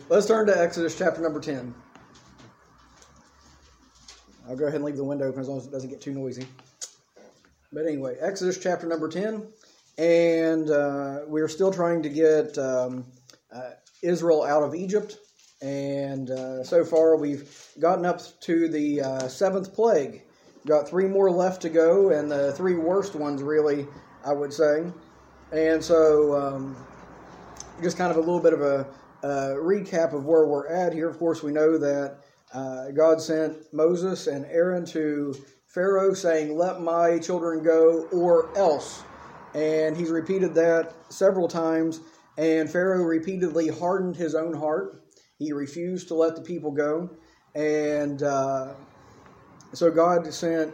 Let's turn to Exodus chapter number 10. I'll go ahead and leave the window open as long as it doesn't get too noisy. But anyway, Exodus chapter number 10. And we're still trying to get Israel out of Egypt. And so far we've gotten up to the seventh plague. Got three more left to go, and the three worst ones, really, I would say. And so just kind of a little bit of a recap of where we're at here. Of course, we know that God sent Moses and Aaron to Pharaoh saying, "Let my children go or else." And he's repeated that several times. And Pharaoh repeatedly hardened his own heart. He refused to let the people go. And so God sent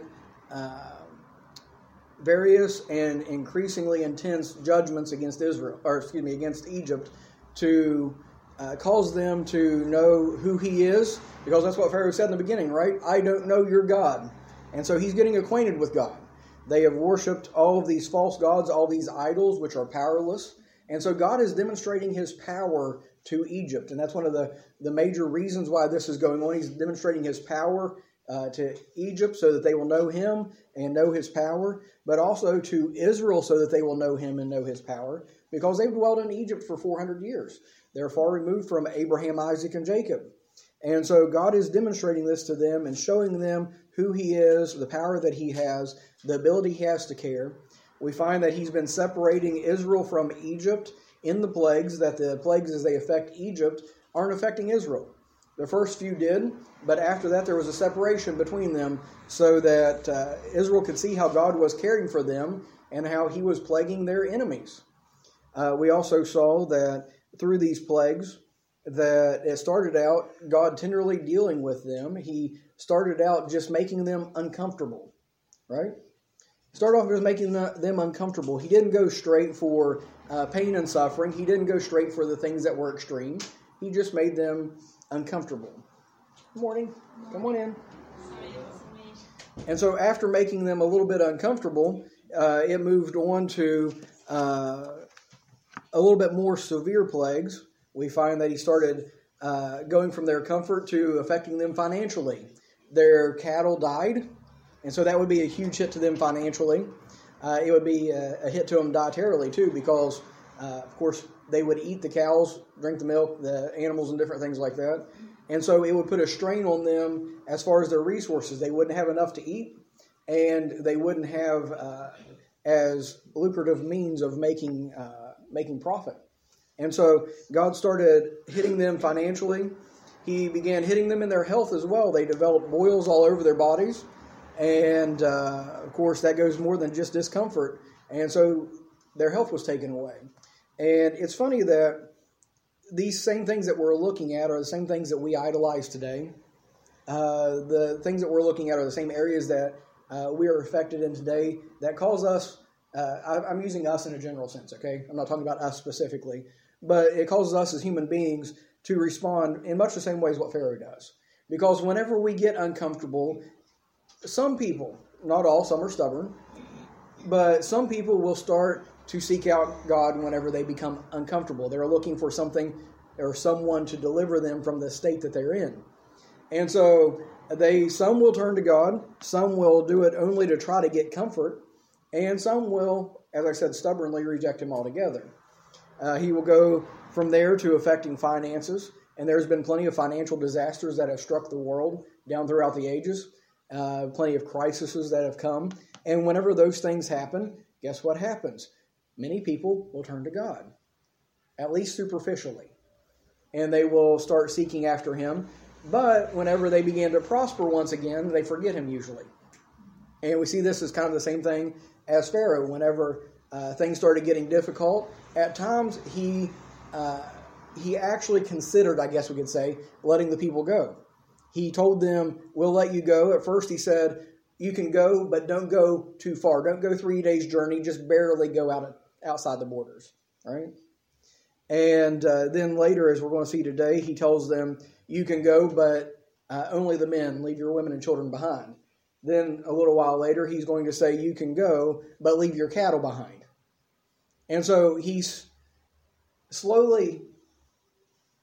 various and increasingly intense judgments against against Egypt to cause them to know who he is, because that's what Pharaoh said in the beginning, right? I don't know your God. And so he's getting acquainted with God. They have worshipped all of these false gods, all these idols, which are powerless. And so God is demonstrating his power to Egypt. And that's one of the major reasons why this is going on. He's demonstrating his power to Egypt so that they will know him and know his power, but also to Israel so that they will know him and know his power, because they've dwelled in Egypt for 400 years. They're far removed from Abraham, Isaac, and Jacob. And so God is demonstrating this to them and showing them who he is, the power that he has, the ability he has to care. We find that he's been separating Israel from Egypt in the plagues, that the plagues as they affect Egypt aren't affecting Israel. The first few did, but after that there was a separation between them so that Israel could see how God was caring for them and how he was plaguing their enemies. We also saw that through these plagues that it started out God tenderly dealing with them. He started out just making them uncomfortable, right? Started off just making them uncomfortable. He didn't go straight for pain and suffering. He didn't go straight for the things that were extreme. He just made them uncomfortable. Good morning. Come on in. And so after making them a little bit uncomfortable, it moved on to a little bit more severe plagues. We find that he started going from their comfort to affecting them financially. Their cattle died, and so that would be a huge hit to them financially. It would be a hit to them dietarily too, because, of course, they would eat the cows, drink the milk, the animals, and different things like that. And so it would put a strain on them as far as their resources. They wouldn't have enough to eat, and they wouldn't have as lucrative means of making profit. And so God started hitting them financially. He began hitting them in their health as well. They developed boils all over their bodies. And, of course, that goes more than just discomfort. And so their health was taken away. And it's funny that these same things that we're looking at are the same things that we idolize today. The things that we're looking at are the same areas that we are affected in today that cause us, I'm using us in a general sense, okay? I'm not talking about us specifically. But it causes us as human beings to respond in much the same way as what Pharaoh does. Because whenever we get uncomfortable, some people, not all, some are stubborn, but some people will start to seek out God whenever they become uncomfortable. They're looking for something or someone to deliver them from the state that they're in. And so some will turn to God, some will do it only to try to get comfort, and some will, as I said, stubbornly reject him altogether. He will go from there to affecting finances, and there's been plenty of financial disasters that have struck the world down throughout the ages, plenty of crises that have come, and whenever those things happen, guess what happens? Many people will turn to God, at least superficially, and they will start seeking after him, but whenever they begin to prosper once again, they forget him usually. And we see this as kind of the same thing as Pharaoh. Whenever things started getting difficult, at times he actually considered, I guess we could say, letting the people go. He told them, "We'll let you go." At first he said, "You can go, but don't go too far. Don't go 3 days' journey. Just barely go outside the borders." All right? And then later, as we're going to see today, he tells them, "You can go, but only the men. Leave your women and children behind." Then a little while later, he's going to say, "You can go, but leave your cattle behind." And so he's slowly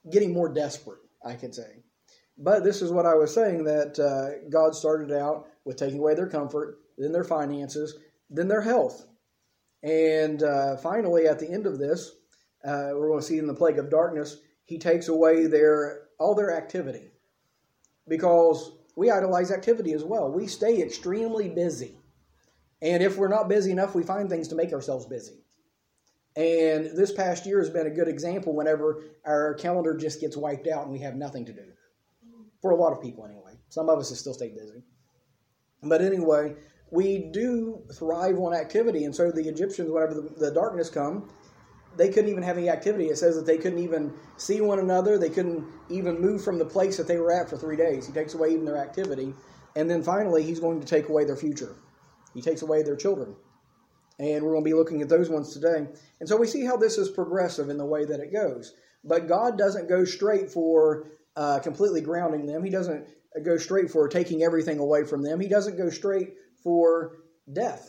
getting more desperate, I could say. But this is what I was saying, that God started out with taking away their comfort, then their finances, then their health. And finally, at the end of this, we're going to see in the plague of darkness, he takes away all their activity. Because we idolize activity as well. We stay extremely busy. And if we're not busy enough, we find things to make ourselves busy. And this past year has been a good example whenever our calendar just gets wiped out and we have nothing to do. For a lot of people anyway. Some of us have still stayed busy. But anyway, we do thrive on activity. And so the Egyptians, whenever the darkness come, they couldn't even have any activity. It says that they couldn't even see one another. They couldn't even move from the place that they were at for 3 days. He takes away even their activity. And then finally, he's going to take away their future. He takes away their children. And we're going to be looking at those ones today. And so we see how this is progressive in the way that it goes. But God doesn't go straight for completely grounding them. He doesn't go straight for taking everything away from them. He doesn't go straight for death.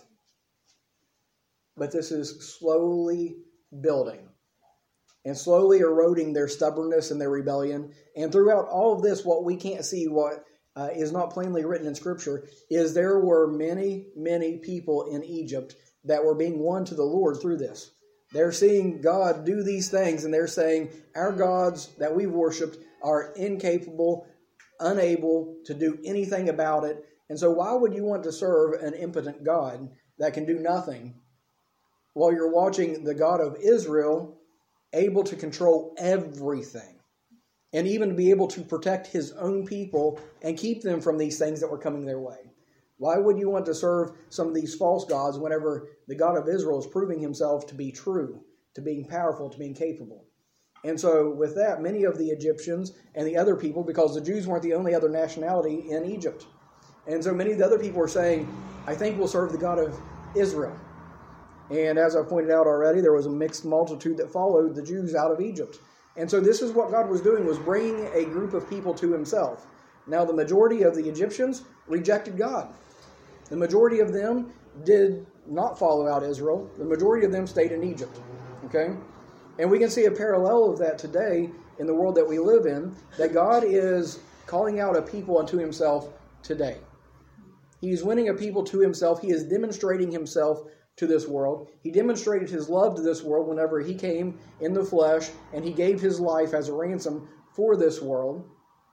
But this is slowly building and slowly eroding their stubbornness and their rebellion. And throughout all of this, what we can't see, what is not plainly written in Scripture, is there were many, many people in Egypt that were being won to the Lord through this. They're seeing God do these things, and they're saying, our gods that we've worshipped are incapable, unable to do anything about it. And so why would you want to serve an impotent God that can do nothing while you're watching the God of Israel able to control everything and even be able to protect his own people and keep them from these things that were coming their way? Why would you want to serve some of these false gods whenever the God of Israel is proving himself to be true, to being powerful, to being capable? And so with that, many of the Egyptians and the other people, because the Jews weren't the only other nationality in Egypt, and so many of the other people were saying, I think we'll serve the God of Israel. And as I pointed out already, there was a mixed multitude that followed the Jews out of Egypt. And so this is what God was doing, was bringing a group of people to himself. Now the majority of the Egyptians rejected God. The majority of them did not follow out Israel. The majority of them stayed in Egypt. Okay? And we can see a parallel of that today in the world that we live in, that God is calling out a people unto himself today. He's winning a people to himself. He is demonstrating himself to this world. He demonstrated his love to this world whenever he came in the flesh and he gave his life as a ransom for this world.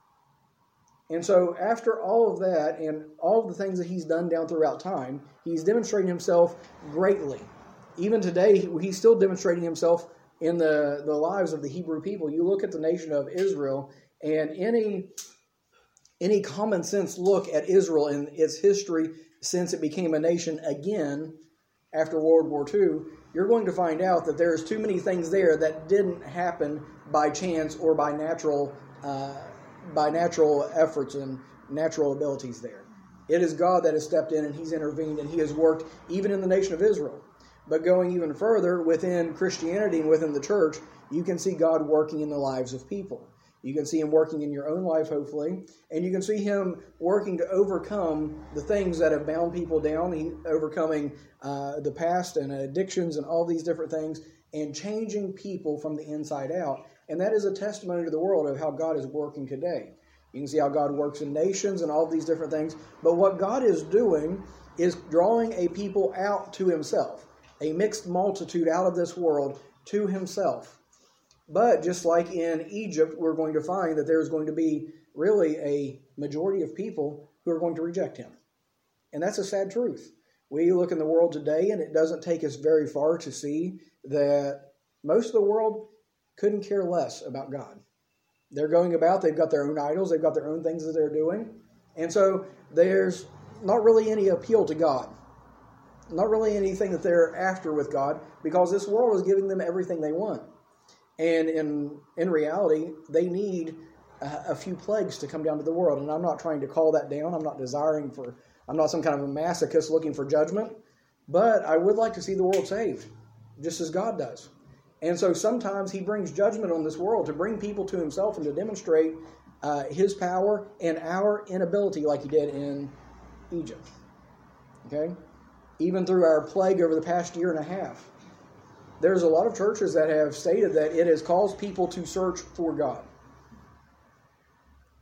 And so after all of that and all of the things that he's done down throughout time, he's demonstrating himself greatly. Even today, he's still demonstrating himself in the lives of the Hebrew people. You look at the nation of Israel, and any common sense look at Israel and its history since it became a nation again after World War II, you're going to find out that there's too many things there that didn't happen by chance or by natural efforts and natural abilities there. It is God that has stepped in and he's intervened and he has worked even in the nation of Israel. But going even further within Christianity and within the church, you can see God working in the lives of people. You can see him working in your own life, hopefully, and you can see him working to overcome the things that have bound people down, overcoming the past and addictions and all these different things, and changing people from the inside out. And that is a testimony to the world of how God is working today. You can see how God works in nations and all these different things. But what God is doing is drawing a people out to himself, a mixed multitude out of this world to himself. But just like in Egypt, we're going to find that there's going to be really a majority of people who are going to reject him. And that's a sad truth. We look in the world today, and it doesn't take us very far to see that most of the world couldn't care less about God. They're going about, they've got their own idols, they've got their own things that they're doing. And so there's not really any appeal to God. Not really anything that they're after with God, because this world is giving them everything they want. And in reality, they need a few plagues to come down to the world. And I'm not trying to call that down. I'm not some kind of a masochist looking for judgment. But I would like to see the world saved, just as God does. And so sometimes he brings judgment on this world to bring people to himself and to demonstrate his power and our inability like he did in Egypt. Okay? Even through our plague over the past year and a half. There's a lot of churches that have stated that it has caused people to search for God.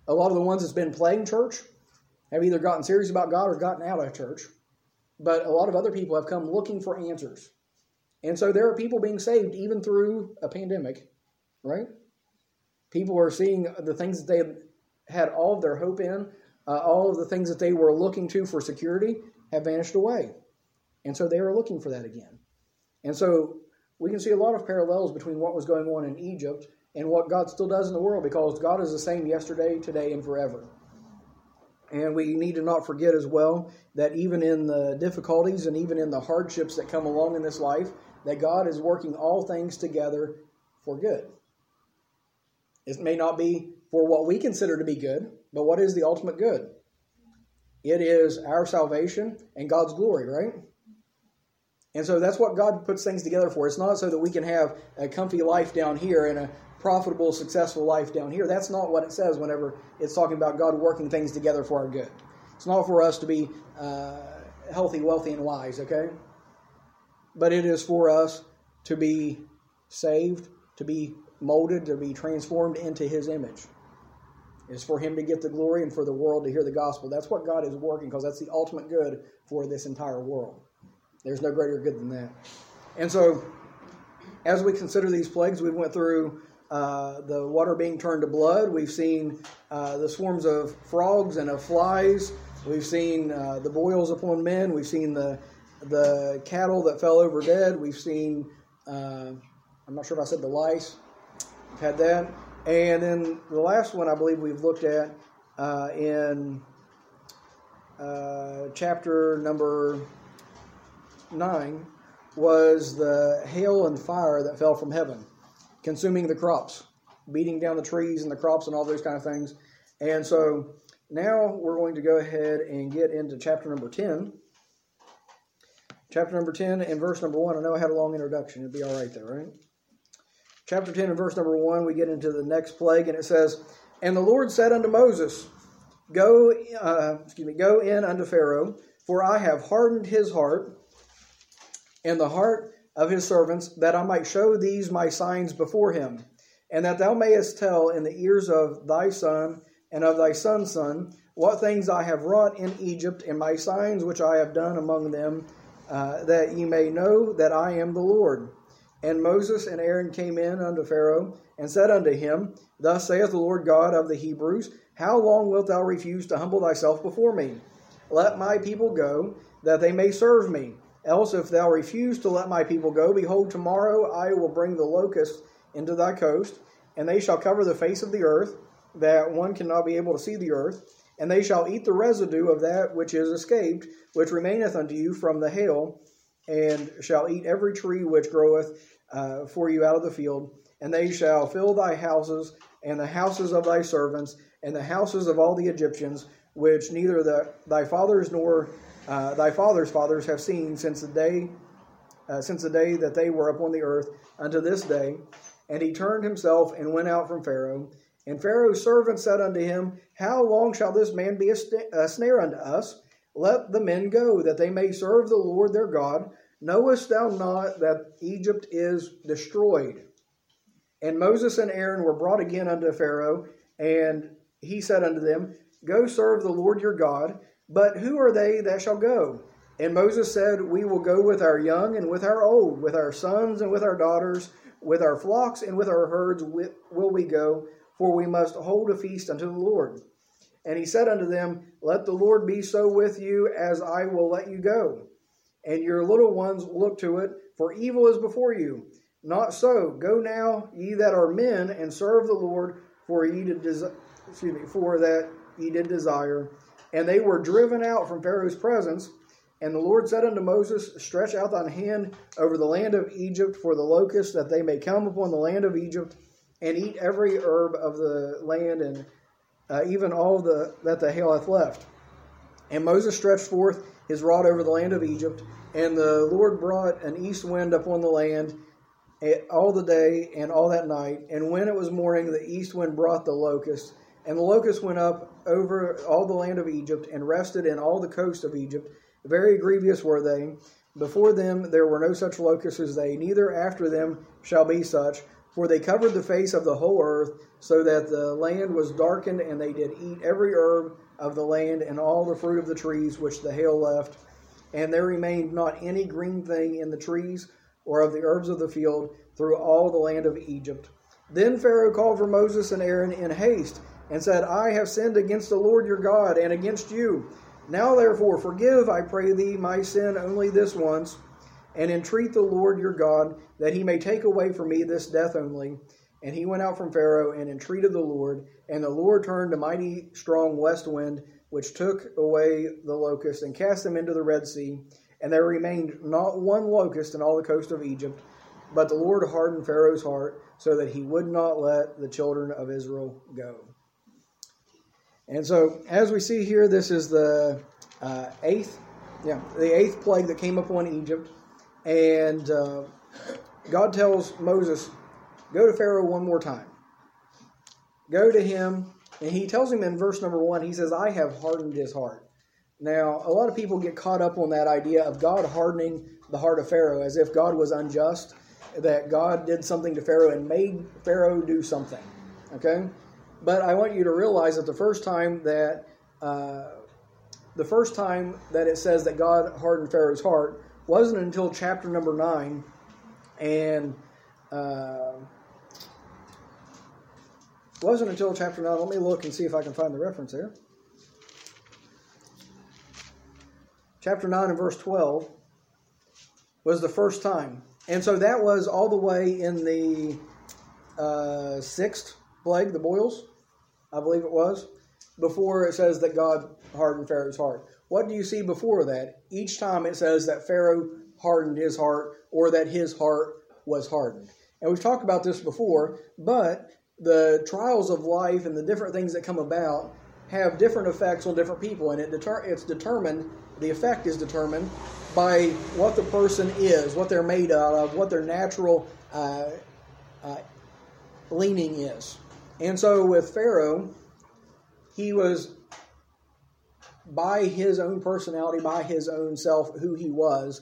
A lot of the ones that's been playing church have either gotten serious about God or gotten out of church. But a lot of other people have come looking for answers. And so there are people being saved even through a pandemic, right? People are seeing the things that they had all of their hope in, all of the things that they were looking to for security have vanished away. And so they are looking for that again. And so we can see a lot of parallels between what was going on in Egypt and what God still does in the world, because God is the same yesterday, today, and forever. And we need to not forget as well that even in the difficulties and even in the hardships that come along in this life, that God is working all things together for good. It may not be for what we consider to be good, but what is the ultimate good? It is our salvation and God's glory, right? And so that's what God puts things together for. It's not so that we can have a comfy life down here and a profitable, successful life down here. That's not what it says whenever it's talking about God working things together for our good. It's not for us to be healthy, wealthy, and wise, okay? But it is for us to be saved, to be molded, to be transformed into His image. It's for Him to get the glory and for the world to hear the gospel. That's what God is working, because that's the ultimate good for this entire world. There's no greater good than that. And so, as we consider these plagues, we went through the water being turned to blood. We've seen the swarms of frogs and of flies. We've seen the boils upon men. We've seen the cattle that fell over dead. We've seen, I'm not sure if I said the lice. We've had that. And then the last one I believe we've looked at in chapter number 9 was the hail and fire that fell from heaven, consuming the crops, beating down the trees and the crops and all those kind of things. And so now we're going to go ahead and get into chapter number 10. Chapter number 10 and verse number 1. I know I had a long introduction. It'd be all right there, right? Chapter 10 and verse number 1, we get into the next plague, and it says, "And the Lord said unto Moses, Go in unto Pharaoh, for I have hardened his heart and the heart of his servants, that I might show these my signs before him, and that thou mayest tell in the ears of thy son and of thy son's son what things I have wrought in Egypt, and my signs which I have done among them, that ye may know that I am the Lord. And Moses and Aaron came in unto Pharaoh, and said unto him, Thus saith the Lord God of the Hebrews, How long wilt thou refuse to humble thyself before me? Let my people go, that they may serve me. Else if thou refuse to let my people go, behold, tomorrow I will bring the locusts into thy coast, and they shall cover the face of the earth, that one cannot be able to see the earth. And they shall eat the residue of that which is escaped, which remaineth unto you from the hail, and shall eat every tree which groweth for you out of the field. And they shall fill thy houses, and the houses of thy servants, and the houses of all the Egyptians, which neither thy fathers nor thy fathers' fathers have seen since the day that they were upon the earth unto this day. And he turned himself and went out from Pharaoh. And Pharaoh's servants said unto him, How long shall this man be a snare unto us? Let the men go, that they may serve the Lord their God. Knowest thou not that Egypt is destroyed? And Moses and Aaron were brought again unto Pharaoh, and he said unto them, Go serve the Lord your God. But who are they that shall go? And Moses said, We will go with our young and with our old, with our sons and with our daughters, with our flocks and with our herds will we go, for we must hold a feast unto the Lord. And he said unto them, Let the Lord be so with you, as I will let you go. And your little ones look to it, for evil is before you. Not so. Go now, ye that are men, and serve the Lord, for that ye did desire. And they were driven out from Pharaoh's presence. And the Lord said unto Moses, Stretch out thine hand over the land of Egypt for the locusts, that they may come upon the land of Egypt, and eat every herb of the land, and even all that the hail hath left. And Moses stretched forth his rod over the land of Egypt, and the Lord brought an east wind upon the land all the day and all that night. And when it was morning, the east wind brought the locusts. And the locusts went up over all the land of Egypt, and rested in all the coast of Egypt. Very grievous were they. Before them there were no such locusts as they, neither after them shall be such. For they covered the face of the whole earth, so that the land was darkened, and they did eat every herb of the land and all the fruit of the trees which the hail left. And there remained not any green thing in the trees or of the herbs of the field through all the land of Egypt. Then Pharaoh called for Moses and Aaron in haste, and said, I have sinned against the Lord your God, and against you. Now therefore forgive, I pray thee, my sin only this once, and entreat the Lord your God, that he may take away from me this death only. And he went out from Pharaoh and entreated the Lord, and the Lord turned a mighty strong west wind, which took away the locusts and cast them into the Red Sea. And there remained not one locust in all the coast of Egypt. But the Lord hardened Pharaoh's heart, so that he would not let the children of Israel go. And so, as we see here, this is the eighth plague that came upon Egypt. And God tells Moses, go to Pharaoh one more time. Go to him. And he tells him in verse number 1, he says, I have hardened his heart. Now, a lot of people get caught up on that idea of God hardening the heart of Pharaoh, as if God was unjust, that God did something to Pharaoh and made Pharaoh do something. Okay? But I want you to realize that the first time that it says that God hardened Pharaoh's heart wasn't until chapter number 9, and wasn't until chapter 9. Let me look and see if I can find the reference there. Chapter 9 and verse 12 was the first time. And so that was all the way in the sixth plague, the boils, I believe it was, before it says that God hardened Pharaoh's heart. What do you see before that? Each time it says that Pharaoh hardened his heart, or that his heart was hardened. And we've talked about this before, but the trials of life and the different things that come about have different effects on different people, and it's determined, the effect is determined by what the person is, what they're made out of, what their natural leaning is. And so with Pharaoh, he was, by his own personality, by his own self, who he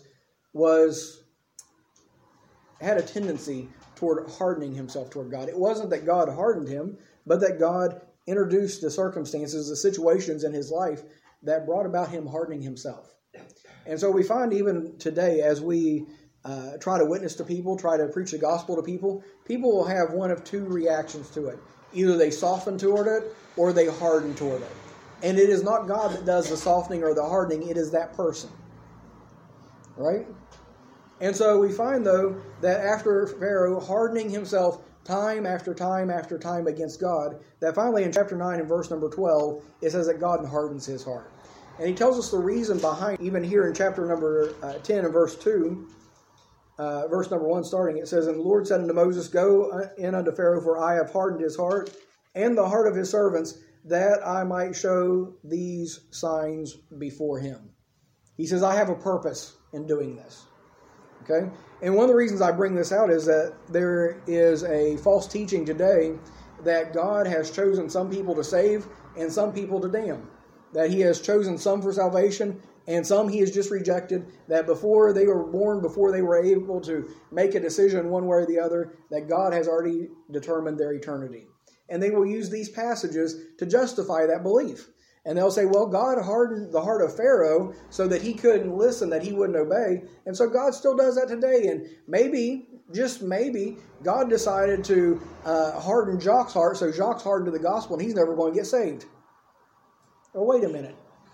had a tendency toward hardening himself toward God. It wasn't that God hardened him, but that God introduced the circumstances, the situations in his life that brought about him hardening himself. And so we find even today, as we try to witness to people, try to preach the gospel to people, people will have one of two reactions to it. Either they soften toward it, or they harden toward it. And it is not God that does the softening or the hardening, it is that person. Right? And so we find, though, that after Pharaoh hardening himself time after time after time against God, that finally in chapter 9 and verse number 12, it says that God hardens his heart. And he tells us the reason behind, even here in chapter number 10 and verse 2, verse number 1 starting, it says, And the Lord said unto Moses, Go in unto Pharaoh, for I have hardened his heart and the heart of his servants, that I might show these signs before him. He says, I have a purpose in doing this. Okay? And one of the reasons I bring this out is that there is a false teaching today that God has chosen some people to save and some people to damn. That he has chosen some for salvation and some he has just rejected, that before they were born, before they were able to make a decision one way or the other, that God has already determined their eternity. And they will use these passages to justify that belief. And they'll say, well, God hardened the heart of Pharaoh so that he couldn't listen, that he wouldn't obey. And so God still does that today. And maybe, just maybe, God decided to harden Jacques' heart, so Jacques hardened to the gospel and he's never going to get saved. Oh, wait a minute.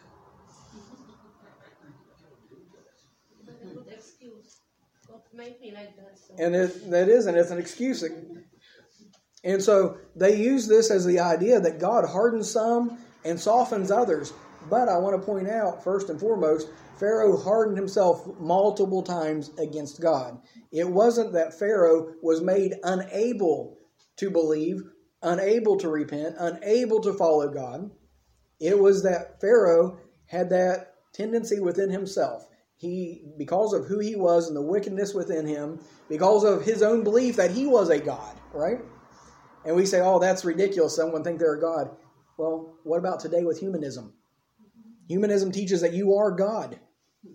And it's an excuse. And so they use this as the idea that God hardens some and softens others. But I want to point out, first and foremost, Pharaoh hardened himself multiple times against God. It wasn't that Pharaoh was made unable to believe, unable to repent, unable to follow God. It was that Pharaoh had that tendency within himself. Because of who he was and the wickedness within him, because of his own belief that he was a God, right? And we say, oh, that's ridiculous. Someone think they're a God. Well, what about today with humanism? Humanism teaches that you are God.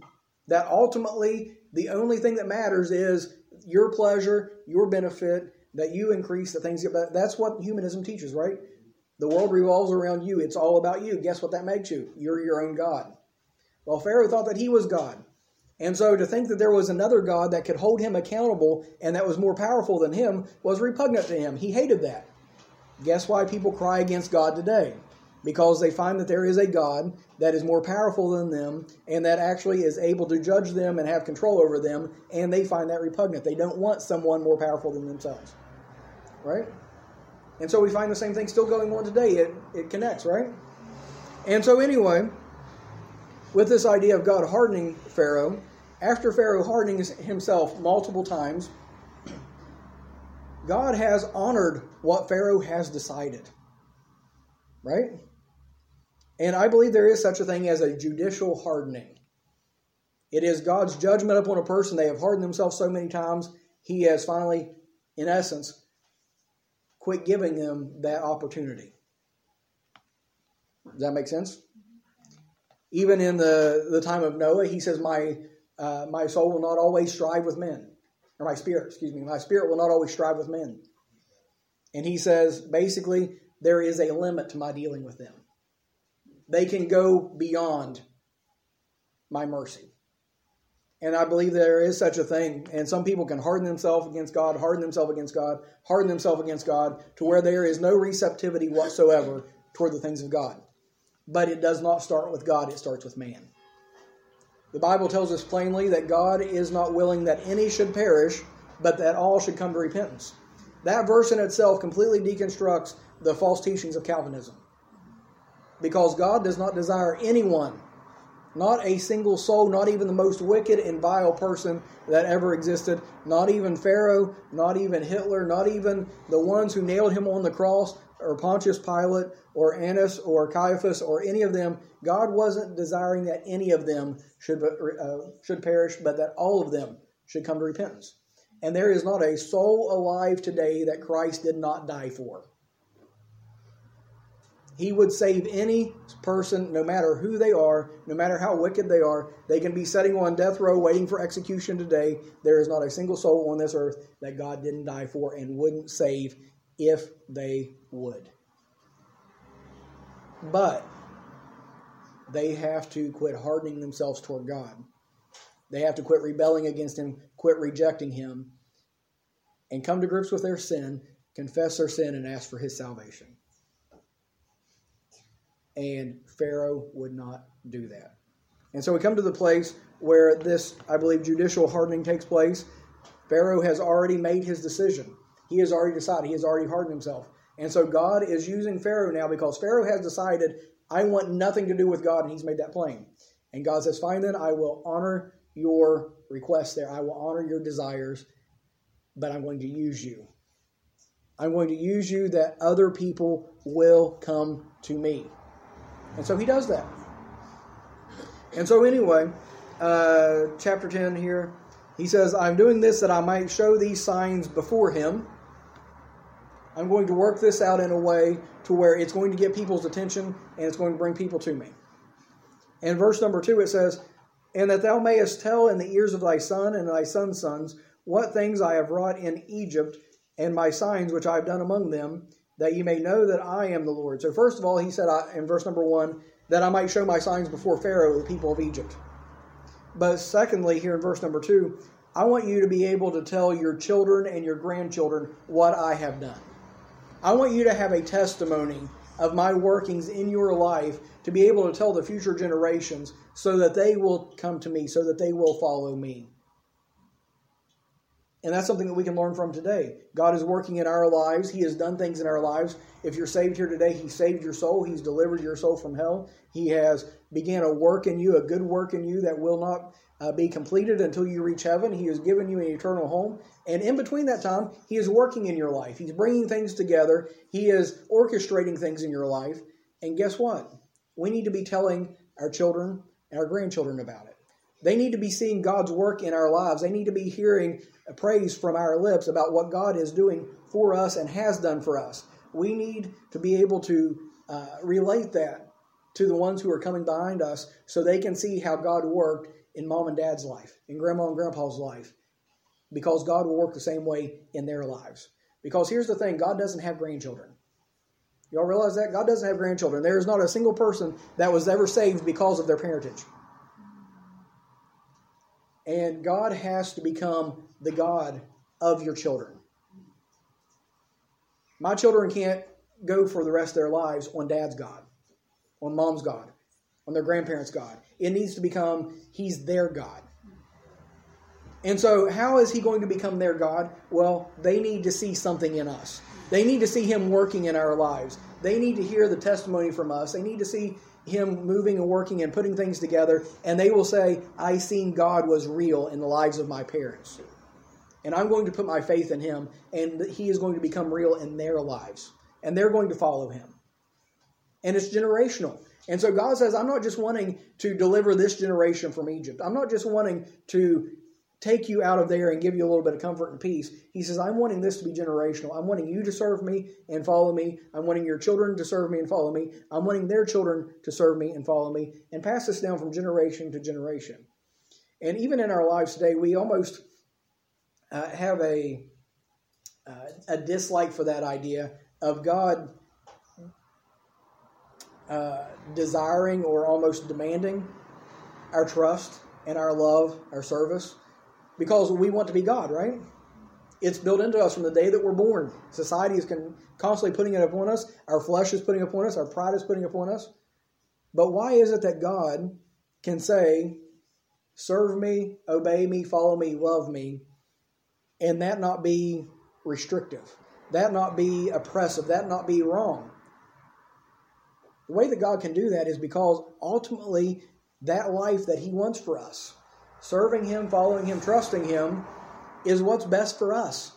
That ultimately, the only thing that matters is your pleasure, your benefit, that you increase, that things get better. That's what humanism teaches, right? The world revolves around you. It's all about you. Guess what that makes you? You're your own God. Well, Pharaoh thought that he was God. And so to think that there was another God that could hold him accountable and that was more powerful than him was repugnant to him. He hated that. Guess why people cry against God today? Because they find that there is a God that is more powerful than them and that actually is able to judge them and have control over them, and they find that repugnant. They don't want someone more powerful than themselves. Right? And so we find the same thing still going on today. It connects, right? And so anyway, with this idea of God hardening Pharaoh, after Pharaoh hardening himself multiple times, God has honored what Pharaoh has decided. Right? And I believe there is such a thing as a judicial hardening. It is God's judgment upon a person. They have hardened themselves so many times, he has finally, in essence, quit giving them that opportunity. Does that make sense? Even in the time of Noah, he says, my soul will not always strive with men. Or my spirit will not always strive with men. And he says, basically, there is a limit to my dealing with them. They can go beyond my mercy. And I believe there is such a thing. And some people can harden themselves against God, harden themselves against God, to where there is no receptivity whatsoever toward the things of God. But it does not start with God, it starts with man. The Bible tells us plainly that God is not willing that any should perish, but that all should come to repentance. That verse in itself completely deconstructs the false teachings of Calvinism. Because God does not desire anyone, not a single soul, not even the most wicked and vile person that ever existed, not even Pharaoh, not even Hitler, not even the ones who nailed him on the cross, or Pontius Pilate, or Annas, or Caiaphas, or any of them. God wasn't desiring that any of them should perish, but that all of them should come to repentance. And there is not a soul alive today that Christ did not die for. He would save any person, no matter who they are, no matter how wicked they are. They can be sitting on death row waiting for execution today. There is not a single soul on this earth that God didn't die for and wouldn't save if they would. But they have to quit hardening themselves toward God. They have to quit rebelling against Him, quit rejecting Him, and come to grips with their sin, confess their sin, and ask for His salvation. And Pharaoh would not do that. And so we come to the place where this, I believe, judicial hardening takes place. Pharaoh has already made his decision. He has already decided. He has already hardened himself. And so God is using Pharaoh now because Pharaoh has decided, I want nothing to do with God, and he's made that plain. And God says, fine then, I will honor your requests there. I will honor your desires, but I'm going to use you. I'm going to use you that other people will come to me. And so he does that. And so anyway, chapter 10 here, he says, I'm doing this that I might show these signs before him. I'm going to work this out in a way to where it's going to get people's attention and it's going to bring people to me. And verse number 2, it says, and that thou mayest tell in the ears of thy son and thy son's sons what things I have wrought in Egypt and my signs which I have done among them, that ye may know that I am the Lord. So first of all, he said in verse number 1, that I might show my signs before Pharaoh, the people of Egypt. But secondly, here in verse number 2, I want you to be able to tell your children and your grandchildren what I have done. I want you to have a testimony of my workings in your life to be able to tell the future generations so that they will come to me, so that they will follow me. And that's something that we can learn from today. God is working in our lives. He has done things in our lives. If you're saved here today, He saved your soul. He's delivered your soul from hell. He has began a work in you, a good work in you that will not be completed until you reach heaven. He has given you an eternal home. And in between that time, He is working in your life. He's bringing things together. He is orchestrating things in your life. And guess what? We need to be telling our children and our grandchildren about it. They need to be seeing God's work in our lives. They need to be hearing praise from our lips about what God is doing for us and has done for us. We need to be able to relate that to the ones who are coming behind us so they can see how God worked in mom and dad's life, in grandma and grandpa's life, because God will work the same way in their lives. Because here's the thing, God doesn't have grandchildren. Y'all realize that? God doesn't have grandchildren. There is not a single person that was ever saved because of their parentage. And God has to become the God of your children. My children can't go for the rest of their lives on dad's God, on mom's God, on their grandparents' God. It needs to become, he's their God. And so how is he going to become their God? Well, they need to see something in us. They need to see him working in our lives. They need to hear the testimony from us. They need to see him moving and working and putting things together. And they will say, I seen God was real in the lives of my parents. And I'm going to put my faith in him, and he is going to become real in their lives. And they're going to follow him. And it's generational. And so God says, I'm not just wanting to deliver this generation from Egypt. I'm not just wanting to take you out of there and give you a little bit of comfort and peace. He says, I'm wanting this to be generational. I'm wanting you to serve me and follow me. I'm wanting your children to serve me and follow me. I'm wanting their children to serve me and follow me, and pass this down from generation to generation. And even in our lives today, we almost have a dislike for that idea of God desiring or almost demanding our trust and our love, our service, because we want to be God, right? It's built into us from the day that we're born. Society is constantly putting it upon us. Our flesh is putting it upon us. Our pride is putting it upon us. But why is it that God can say, serve me, obey me, follow me, love me, and that not be restrictive, that not be oppressive, that not be wrong? The way that God can do that is because ultimately that life that he wants for us, serving him, following him, trusting him, is what's best for us.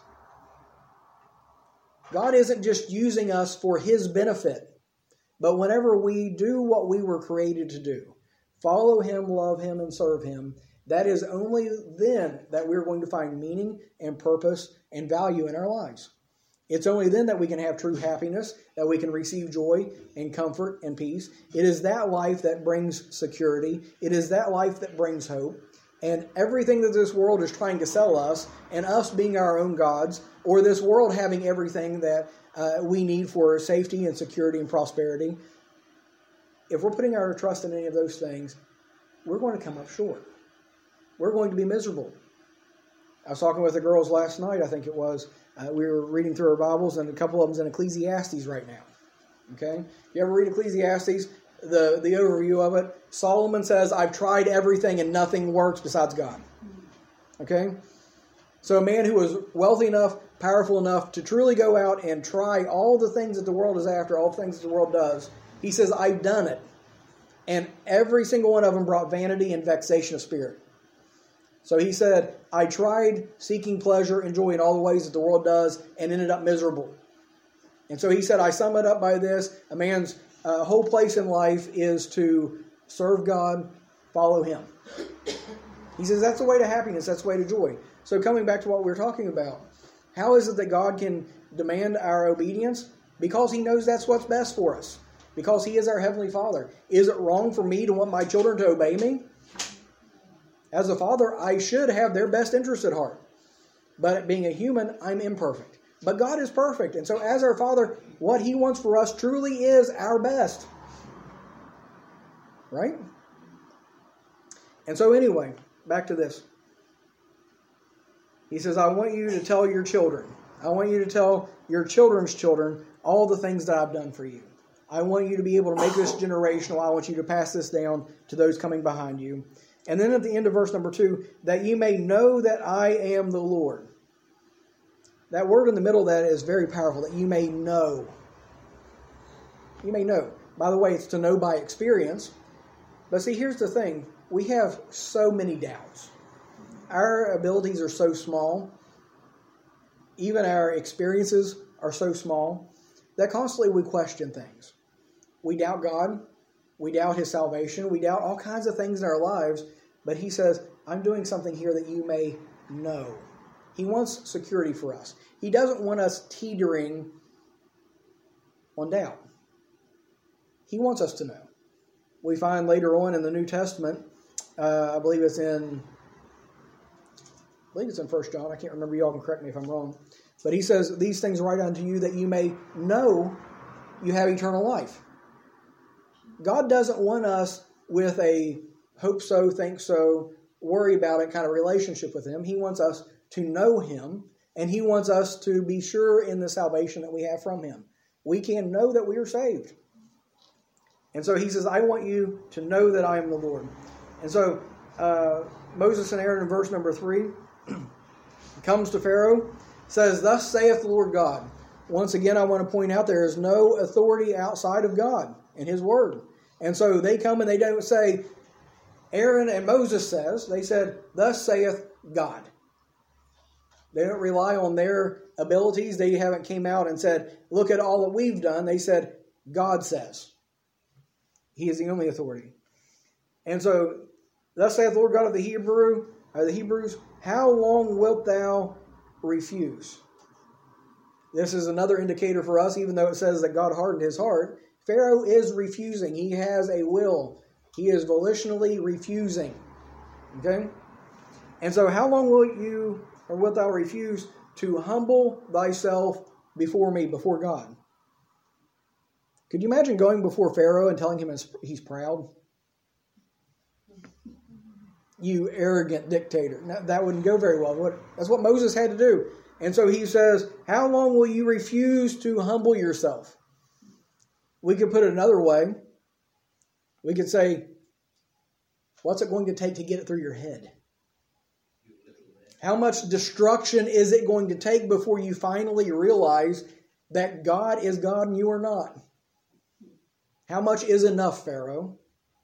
God isn't just using us for his benefit, but whenever we do what we were created to do, follow him, love him, and serve him, that is only then that we're going to find meaning and purpose and value in our lives. It's only then that we can have true happiness, that we can receive joy and comfort and peace. It is that life that brings security. It is that life that brings hope. And everything that this world is trying to sell us, and us being our own gods, or this world having everything that we need for safety and security and prosperity, if we're putting our trust in any of those things, we're going to come up short. We're going to be miserable. I was talking with the girls last night, I think it was. We were reading through our Bibles, and a couple of them's in Ecclesiastes right now. Okay? You ever read Ecclesiastes? The overview of it, Solomon says, I've tried everything and nothing works besides God. Okay? So a man who was wealthy enough, powerful enough to truly go out and try all the things that the world is after, all the things that the world does, he says, I've done it. And every single one of them brought vanity and vexation of spirit. So he said, I tried seeking pleasure and joy in all the ways that the world does and ended up miserable. And so he said, I sum it up by this, a man's whole place in life is to serve God, follow him. He says that's the way to happiness, that's the way to joy. So coming back to what we were talking about, how is it that God can demand our obedience? Because he knows that's what's best for us. Because he is our Heavenly Father. Is it wrong for me to want my children to obey me? As a father, I should have their best interest at heart. But being a human, I'm imperfect. But God is perfect. And so as our Father, what he wants for us truly is our best. Right? And so anyway, back to this. He says, I want you to tell your children. I want you to tell your children's children all the things that I've done for you. I want you to be able to make this generational. I want you to pass this down to those coming behind you. And then at the end of verse number 2, that you may know that I am the Lord. That word in the middle of that is very powerful, that you may know. You may know. By the way, it's to know by experience. But see, here's the thing. We have so many doubts. Our abilities are so small. Even our experiences are so small that constantly we question things. We doubt God. We doubt his salvation. We doubt all kinds of things in our lives. But he says, I'm doing something here that you may know. He wants security for us. He doesn't want us teetering on doubt. He wants us to know. We find later on in the New Testament, I believe it's in 1 John. I can't remember. Y'all can correct me if I'm wrong. But he says, these things write unto you that you may know you have eternal life. God doesn't want us with a hope so, think so, worry about it kind of relationship with him. He wants us to know him, and he wants us to be sure in the salvation that we have from him. We can know that we are saved. And so he says, I want you to know that I am the Lord. And so Moses and Aaron in verse number 3 comes to Pharaoh, says, thus saith the Lord God. Once again, I want to point out there is no authority outside of God and his word. And so they come and they don't say, Aaron and Moses says. They said, thus saith God. They don't rely on their abilities. They haven't came out and said, look at all that we've done. They said, God says. He is the only authority. And so, thus saith the Lord God of the Hebrews, how long wilt thou refuse? This is another indicator for us, even though it says that God hardened his heart. Pharaoh is refusing. He has a will. He is volitionally refusing. Okay? And so how long wilt thou refuse to humble thyself before me, before God? Could you imagine going before Pharaoh and telling him he's proud? You arrogant dictator. No, that wouldn't go very well. That's what Moses had to do. And so he says, how long will you refuse to humble yourself? We could put it another way. We could say, what's it going to take to get it through your head? How much destruction is it going to take before you finally realize that God is God and you are not? How much is enough, Pharaoh?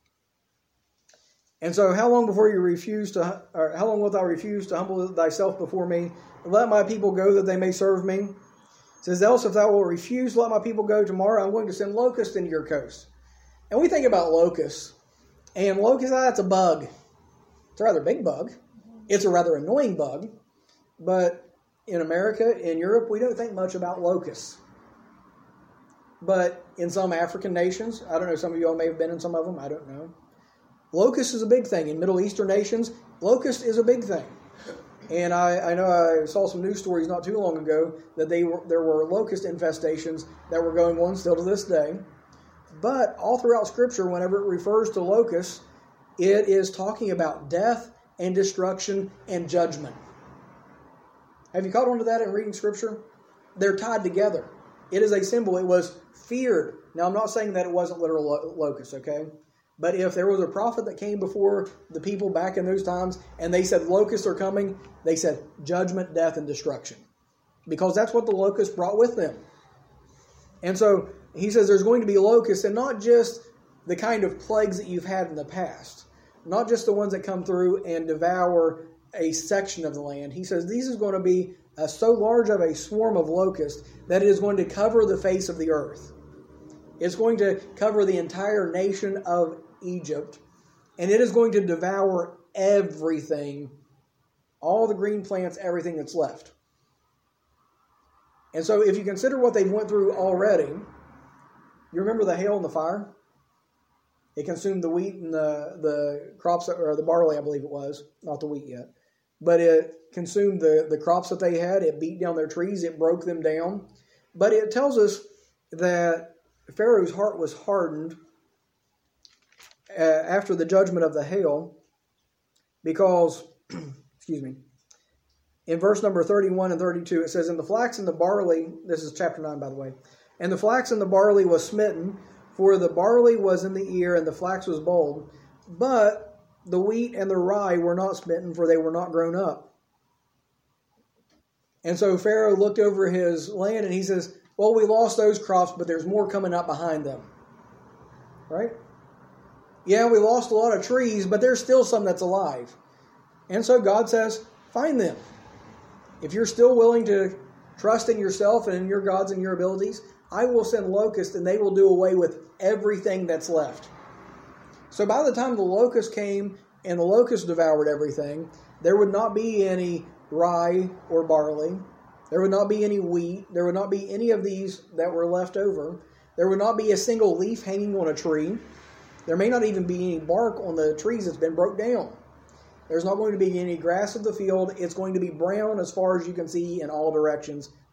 And so how long wilt thou refuse to humble thyself before me? Let my people go that they may serve me. It says, else if thou wilt refuse, let my people go tomorrow. I'm going to send locusts into your coast. And we think about locusts. And locusts, that's a bug. It's a rather big bug. It's a rather annoying bug. But in America, in Europe, we don't think much about locusts. But in some African nations, I don't know, some of you all may have been in some of them, I don't know. Locust is a big thing. In Middle Eastern nations, locust is a big thing. And I know I saw some news stories not too long ago that there were locust infestations that were going on still to this day. But all throughout Scripture, whenever it refers to locusts, it is talking about death and destruction and judgment. Have you caught on to that in reading Scripture? They're tied together. It is a symbol. It was feared. Now, I'm not saying that it wasn't literal locusts, okay? But if there was a prophet that came before the people back in those times and they said locusts are coming, they said judgment, death, and destruction. Because that's what the locusts brought with them. And so he says there's going to be locusts, and not just the kind of plagues that you've had in the past. Not just the ones that come through and devour a section of the land. He says these is going to be so large of a swarm of locusts that it is going to cover the face of the earth. It's going to cover the entire nation of Egypt, and it is going to devour everything, all the green plants, everything that's left. And so if you consider what they've went through already, you remember the hail and the fire? It consumed the wheat and the crops, or the barley, I believe it was, not the wheat yet. But it consumed the crops that they had. It beat down their trees. It broke them down. But it tells us that Pharaoh's heart was hardened after the judgment of the hail because, in verse number 31 and 32, it says, and the flax and the barley, this is chapter 9, by the way, and the flax and the barley was smitten, for the barley was in the ear and the flax was bold, but the wheat and the rye were not smitten, for they were not grown up. And so Pharaoh looked over his land and he says, well, we lost those crops, but there's more coming up behind them. Right? Yeah, we lost a lot of trees, but there's still some that's alive. And so God says, find them. If you're still willing to trust in yourself and in your gods and your abilities, I will send locusts and they will do away with everything that's left. So by the time the locusts came and the locusts devoured everything, there would not be any rye or barley. There would not be any wheat. There would not be any of these that were left over. There would not be a single leaf hanging on a tree. There may not even be any bark on the trees that's been broke down. There's not going to be any grass of the field. It's going to be brown as far as you can see in all directions,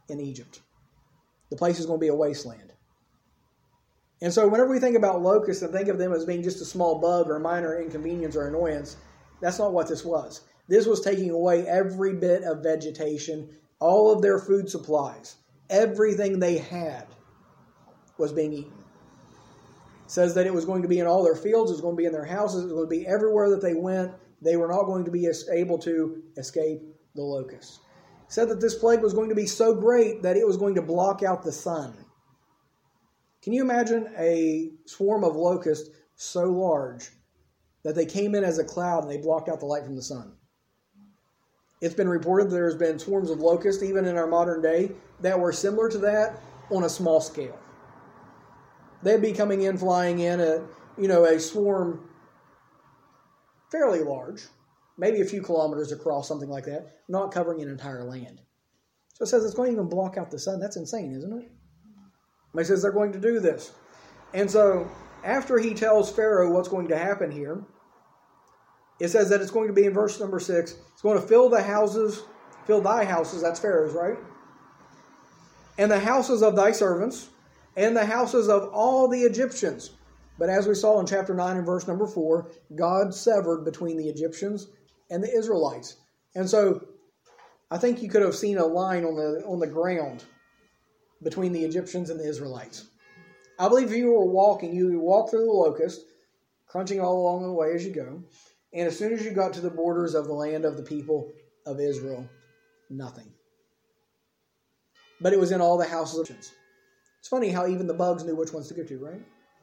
in Egypt. The place is going to be a wasteland. And so whenever we think about locusts and think of them as being just a small bug or minor inconvenience or annoyance, that's not what this was. This was taking away every bit of vegetation, all of their food supplies. Everything they had was being eaten. It says that it was going to be in all their fields, it was going to be in their houses, it was going to be everywhere that they went. They were not going to be able to escape the locusts. It said that this plague was going to be so great that it was going to block out the sun. Can you imagine a swarm of locusts so large that they came in as a cloud and they blocked out the light from the sun? It's been reported that there's been swarms of locusts, even in our modern day, that were similar to that on a small scale. They'd be coming in, flying in, a swarm fairly large, maybe a few kilometers across, something like that, not covering an entire land. So it says it's going to even block out the sun. That's insane, isn't it? He says they're going to do this. And so after he tells Pharaoh what's going to happen here, it says that it's going to be in verse number 6, it's going to fill thy houses, that's Pharaoh's, right? And the houses of thy servants, and the houses of all the Egyptians. But as we saw in chapter 9 and verse number 4, God severed between the Egyptians and the Israelites. And so I think you could have seen a line on the ground between the Egyptians and the Israelites. I believe if you were walking, you would walk through the locust, crunching all along the way as you go. And as soon as you got to the borders of the land of the people of Israel, nothing. But it was in all the houses of Egyptians. It's funny how even the bugs knew which ones to go to, right?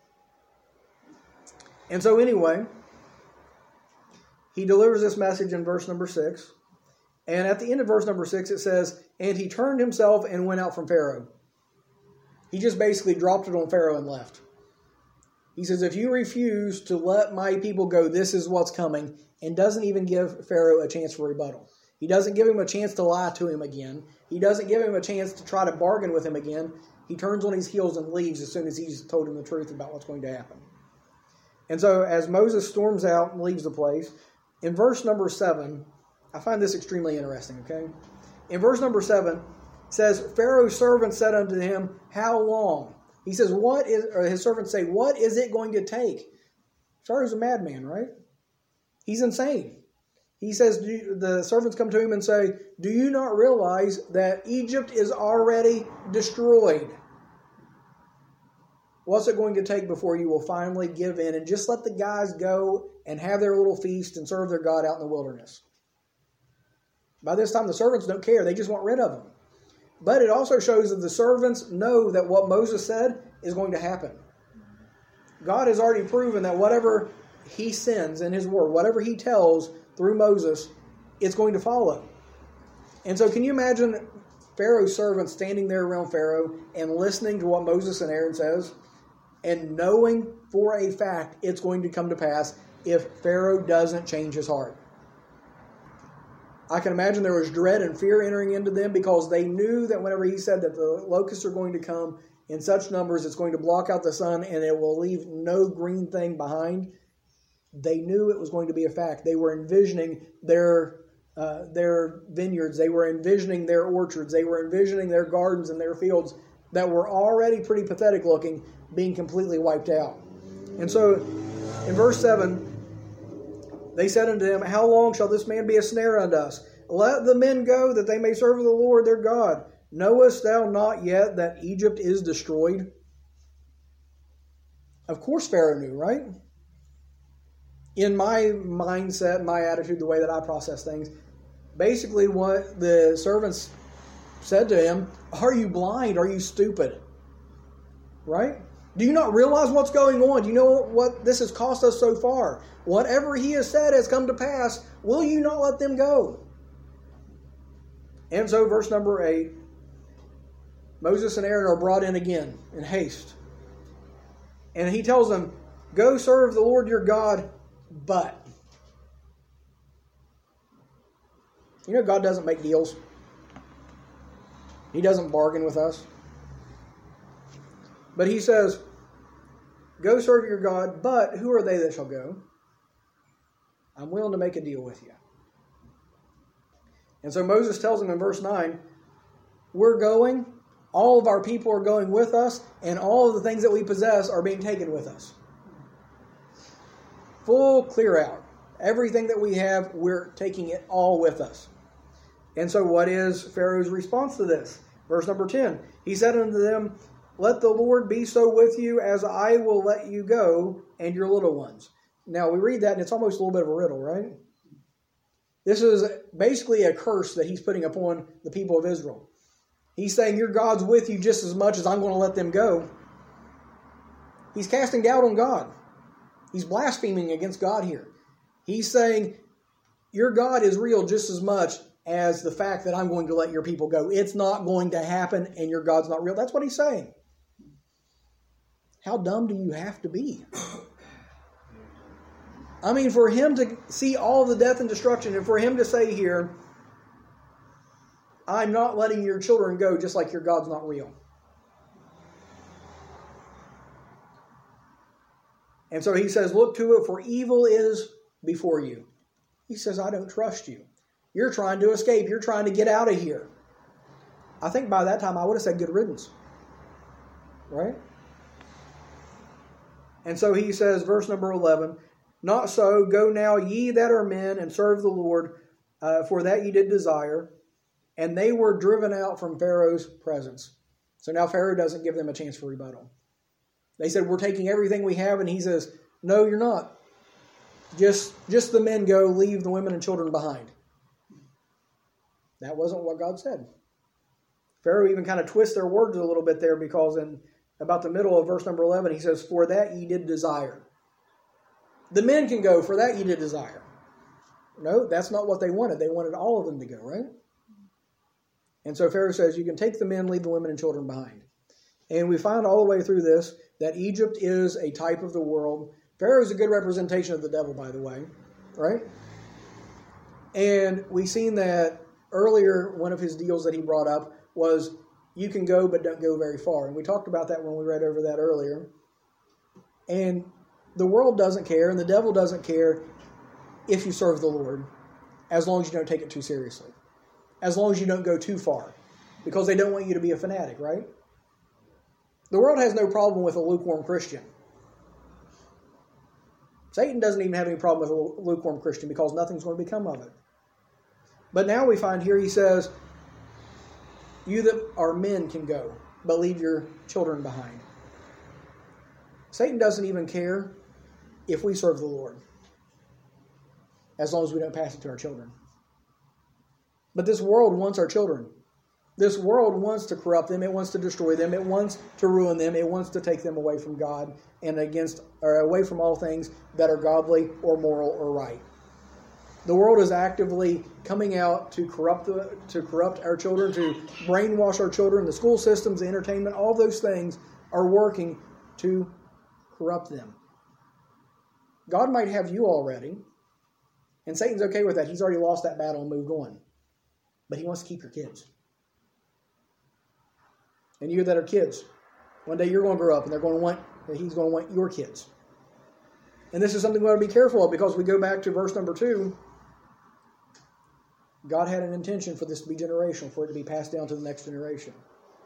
And so anyway, he delivers this message in verse number 6. And at the end of verse number 6, it says, and he turned himself and went out from Pharaoh. He just basically dropped it on Pharaoh and left. He says, if you refuse to let my people go, this is what's coming. And doesn't even give Pharaoh a chance for rebuttal. He doesn't give him a chance to lie to him again. He doesn't give him a chance to try to bargain with him again. He turns on his heels and leaves as soon as he's told him the truth about what's going to happen. And so as Moses storms out and leaves the place, in verse number 7, I find this extremely interesting, okay? In verse number 7, it says, Pharaoh's servant said unto him, how long? He says, his servants say, what is it going to take? Pharaoh's a madman, right? He's insane. He says, the servants come to him and say, do you not realize that Egypt is already destroyed? What's it going to take before you will finally give in and just let the guys go and have their little feast and serve their God out in the wilderness? By this time, the servants don't care. They just want rid of them. But it also shows that the servants know that what Moses said is going to happen. God has already proven that whatever he sends in his word, whatever he tells through Moses, it's going to follow. And so can you imagine Pharaoh's servants standing there around Pharaoh and listening to what Moses and Aaron says and knowing for a fact it's going to come to pass if Pharaoh doesn't change his heart? I can imagine there was dread and fear entering into them because they knew that whenever he said that the locusts are going to come in such numbers, it's going to block out the sun and it will leave no green thing behind. They knew it was going to be a fact. They were envisioning their vineyards. They were envisioning their orchards. They were envisioning their gardens and their fields that were already pretty pathetic looking being completely wiped out. And so in verse 7, they said unto him, how long shall this man be a snare unto us? Let the men go that they may serve the Lord their God. Knowest thou not yet that Egypt is destroyed? Of course Pharaoh knew, right? In my mindset, my attitude, the way that I process things, basically what the servants said to him, are you blind? Are you stupid? Right? Do you not realize what's going on? Do you know what this has cost us so far? Whatever he has said has come to pass. Will you not let them go? And so verse number 8, Moses and Aaron are brought in again in haste. And he tells them, go serve the Lord your God, but. You know God doesn't make deals. He doesn't bargain with us. But he says, go serve your God, but who are they that shall go? I'm willing to make a deal with you. And so Moses tells him in verse 9, we're going, all of our people are going with us, and all of the things that we possess are being taken with us. Full clear out. Everything that we have, we're taking it all with us. And so what is Pharaoh's response to this? Verse number 10. He said unto them, let the Lord be so with you as I will let you go and your little ones. Now we read that and it's almost a little bit of a riddle, right? This is basically a curse that he's putting upon the people of Israel. He's saying your God's with you just as much as I'm going to let them go. He's casting doubt on God. He's blaspheming against God here. He's saying your God is real just as much as the fact that I'm going to let your people go. It's not going to happen and your God's not real. That's what he's saying. How dumb do you have to be? I mean, for him to see all the death and destruction and for him to say here, I'm not letting your children go just like your God's not real. And so he says, look to it, for evil is before you. He says, I don't trust you. You're trying to escape. You're trying to get out of here. I think by that time I would have said good riddance. Right? And so he says, verse number 11, not so, go now ye that are men and serve the Lord, for that ye did desire. And they were driven out from Pharaoh's presence. So now Pharaoh doesn't give them a chance for rebuttal. They said, we're taking everything we have. And he says, no, you're not. Just the men go, leave the women and children behind. That wasn't what God said. Pharaoh even kind of twists their words a little bit there, because in about the middle of verse number 11, he says, for that ye did desire. The men can go, for that ye did desire. No, that's not what they wanted. They wanted all of them to go, right? And so Pharaoh says, you can take the men, leave the women and children behind. And we find all the way through this that Egypt is a type of the world. Pharaoh is a good representation of the devil, by the way, right? And we've seen that earlier, one of his deals that he brought up was, you can go, but don't go very far. And we talked about that when we read over that earlier. And the world doesn't care, and the devil doesn't care if you serve the Lord, as long as you don't take it too seriously. As long as you don't go too far. Because they don't want you to be a fanatic, right? The world has no problem with a lukewarm Christian. Satan doesn't even have any problem with a lukewarm Christian, because nothing's going to become of it. But now we find here he says, you that are men can go, but leave your children behind. Satan doesn't even care if we serve the Lord, as long as we don't pass it to our children. But this world wants our children. This world wants to corrupt them. It wants to destroy them. It wants to ruin them. It wants to take them away from God and away from all things that are godly or moral or right. The world is actively coming out to corrupt our children, to brainwash our children. The school systems, the entertainment, all those things are working to corrupt them. God might have you already, and Satan's okay with that. He's already lost that battle and moved on. But he wants to keep your kids. And you that are kids, one day you're going to grow up and he's going to want your kids. And this is something we ought to be careful of, because we go back to verse number 2. God had an intention for this to be generational, for it to be passed down to the next generation.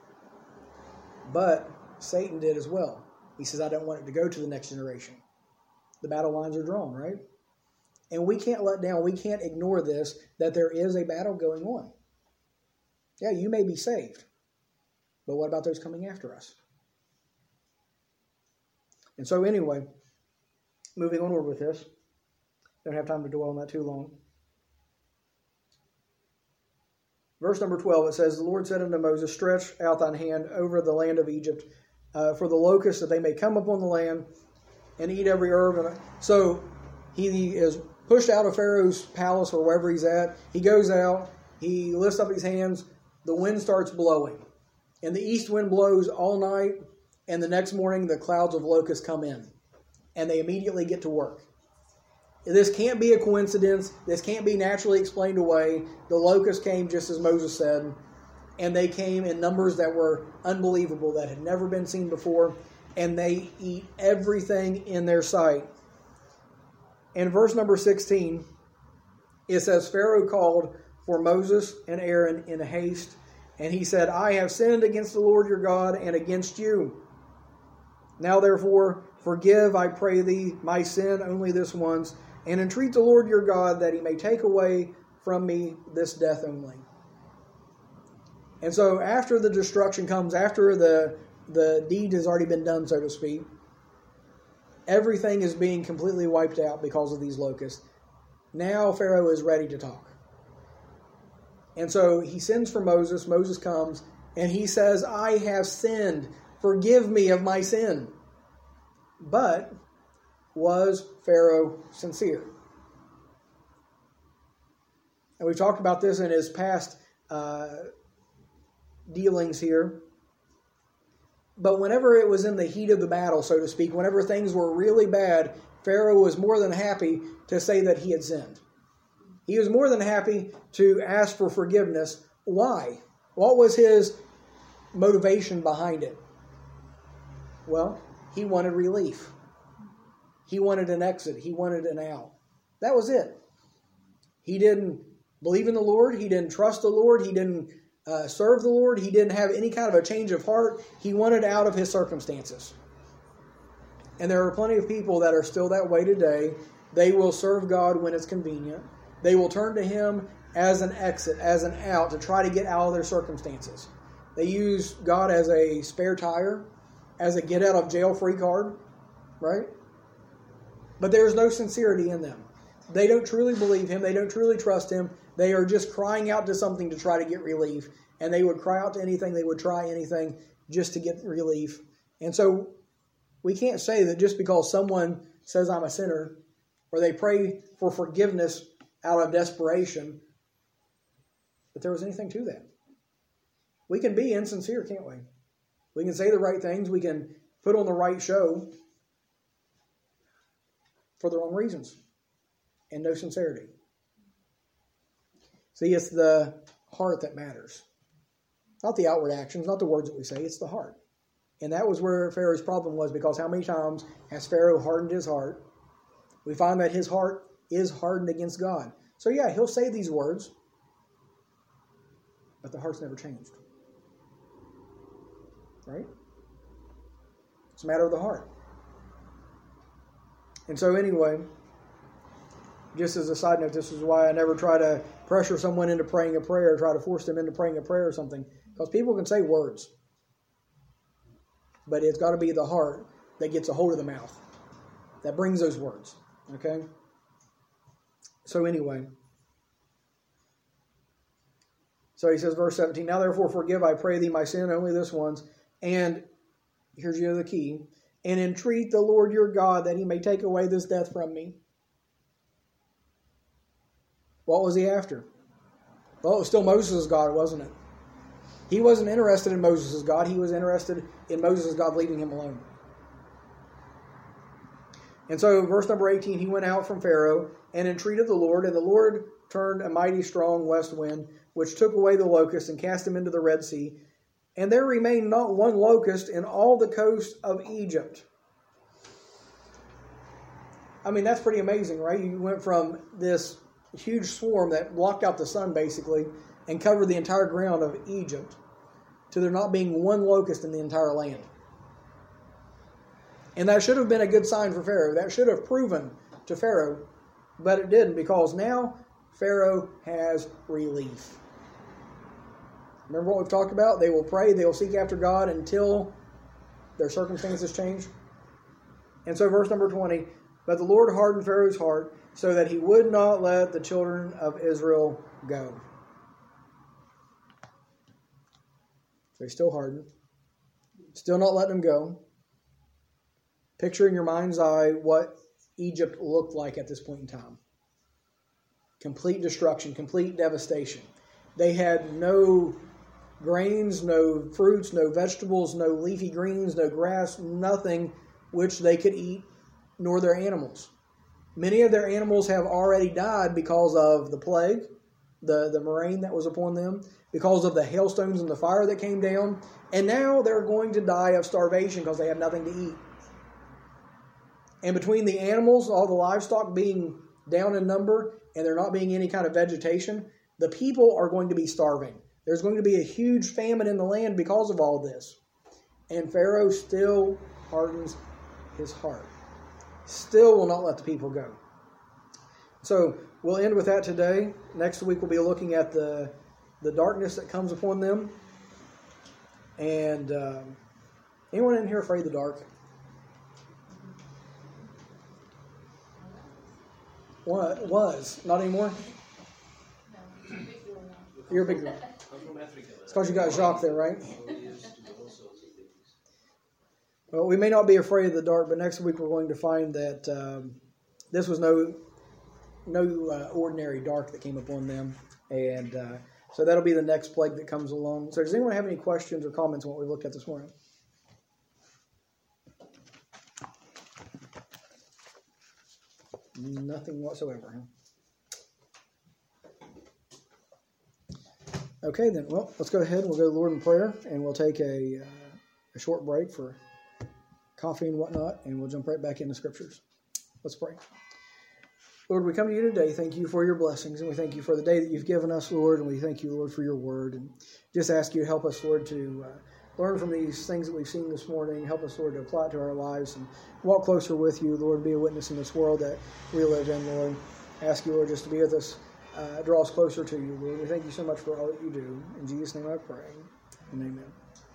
But Satan did as well. He says, I don't want it to go to the next generation. The battle lines are drawn, right? And we can't let down, we can't ignore this, that there is a battle going on. Yeah, you may be saved. But what about those coming after us? And so anyway, moving onward with this. Don't have time to dwell on that too long. Verse number 12, it says, the Lord said unto Moses, stretch out thine hand over the land of Egypt for the locusts, that they may come upon the land and eat every herb. So he is pushed out of Pharaoh's palace or wherever he's at. He goes out. He lifts up his hands. The wind starts blowing. And the east wind blows all night. And the next morning, the clouds of locusts come in. And they immediately get to work. This can't be a coincidence. This can't be naturally explained away. The locusts came just as Moses said. And they came in numbers that were unbelievable, that had never been seen before. And they eat everything in their sight. In verse number 16, it says, Pharaoh called for Moses and Aaron in haste, And he said, I have sinned against the Lord your God and against you. Now therefore, forgive, I pray thee, my sin only this once, and entreat the Lord your God that he may take away from me this death only. And so after the destruction comes, after the deed has already been done, so to speak, everything is being completely wiped out because of these locusts. Now Pharaoh is ready to talk. And so he sends for Moses. Moses comes and he says, I have sinned. Forgive me of my sin. But was Pharaoh sincere? And we've talked about this in his past dealings here. But whenever it was in the heat of the battle, so to speak, whenever things were really bad, Pharaoh was more than happy to say that he had sinned. He was more than happy to ask for forgiveness. Why? What was his motivation behind it? Well, he wanted relief. He wanted an exit. He wanted an out. That was it. He didn't believe in the Lord. He didn't trust the Lord. He didn't serve the Lord. He didn't have any kind of a change of heart. He wanted out of his circumstances. And there are plenty of people that are still that way today. They will serve God when it's convenient. They will turn to Him as an exit, as an out, to try to get out of their circumstances. They use God as a spare tire, as a get-out-of-jail-free card, right? But there's no sincerity in them. They don't truly believe Him. They don't truly trust Him. They are just crying out to something to try to get relief. And they would cry out to anything. They would try anything just to get relief. And so we can't say that just because someone says I'm a sinner, or they pray for forgiveness out of desperation, that there was anything to that. We can be insincere, can't we? We can say the right things. We can put on the right show for the wrong reasons and no sincerity. See, it's the heart that matters. Not the outward actions, not the words that we say, it's the heart. And that was where Pharaoh's problem was, because how many times has Pharaoh hardened his heart? We find that his heart is hardened against God. So yeah, he'll say these words, but the heart's never changed. Right? It's a matter of the heart. And so anyway, just as a side note, this is why I never try to pressure someone into praying a prayer, or try to force them into praying a prayer or something. Because people can say words, but it's got to be the heart that gets a hold of the mouth, that brings those words. Okay? So anyway, so he says, verse 17, now therefore forgive, I pray thee, my sin, only this once, and here's the other key, and entreat the Lord your God that he may take away this death from me. What was he after? Well, it was still Moses' God, wasn't it? He wasn't interested in Moses' God. He was interested in Moses' God leaving him alone. And so, verse number 18, he went out from Pharaoh and entreated the Lord, and the Lord turned a mighty strong west wind, which took away the locusts and cast them into the Red Sea. And there remained not one locust in all the coast of Egypt. I mean, that's pretty amazing, right? You went from this huge swarm that blocked out the sun, basically, and covered the entire ground of Egypt, to there not being one locust in the entire land. And that should have been a good sign for Pharaoh. That should have proven to Pharaoh, but it didn't, because now Pharaoh has relief. Remember what we've talked about? They will pray, they will seek after God until their circumstances change. And so verse number 20, but the Lord hardened Pharaoh's heart so that he would not let the children of Israel go. So he's still hardened. Still not letting them go. Picture in your mind's eye what Egypt looked like at this point in time. Complete destruction, complete devastation. They had no grains, no fruits, no vegetables, no leafy greens, no grass, nothing which they could eat, nor their animals. Many of their animals have already died because of the plague, the murrain that was upon them, because of the hailstones and the fire that came down, and now they're going to die of starvation because they have nothing to eat. And between the animals, all the livestock being down in number, and there not being any kind of vegetation, the people are going to be starving. There's going to be a huge famine in the land because of all this. And Pharaoh still hardens his heart. Still will not let the people go. So we'll end with that today. Next week we'll be looking at the darkness that comes upon them. And anyone in here afraid of the dark? What was? Not anymore? You're a big girl. It's because you got Jacques there, right? Well, we may not be afraid of the dark, but next week we're going to find that this was no ordinary dark that came upon them. And so that'll be the next plague that comes along. So does anyone have any questions or comments on what we looked at this morning? Nothing whatsoever. Okay, then. Well, let's go ahead and we'll go to the Lord in prayer, and we'll take a short break for coffee and whatnot, and we'll jump right back into Scriptures. Let's pray. Lord, we come to you today. Thank you for your blessings, and we thank you for the day that you've given us, Lord, and we thank you, Lord, for your word. And just ask you to help us, Lord, to learn from these things that we've seen this morning. Help us, Lord, to apply it to our lives and walk closer with you, Lord, be a witness in this world that we live in, Lord. Ask you, Lord, just to be with us, draw us closer to you, Lord. We thank you so much for all that you do. In Jesus' name I pray, and amen.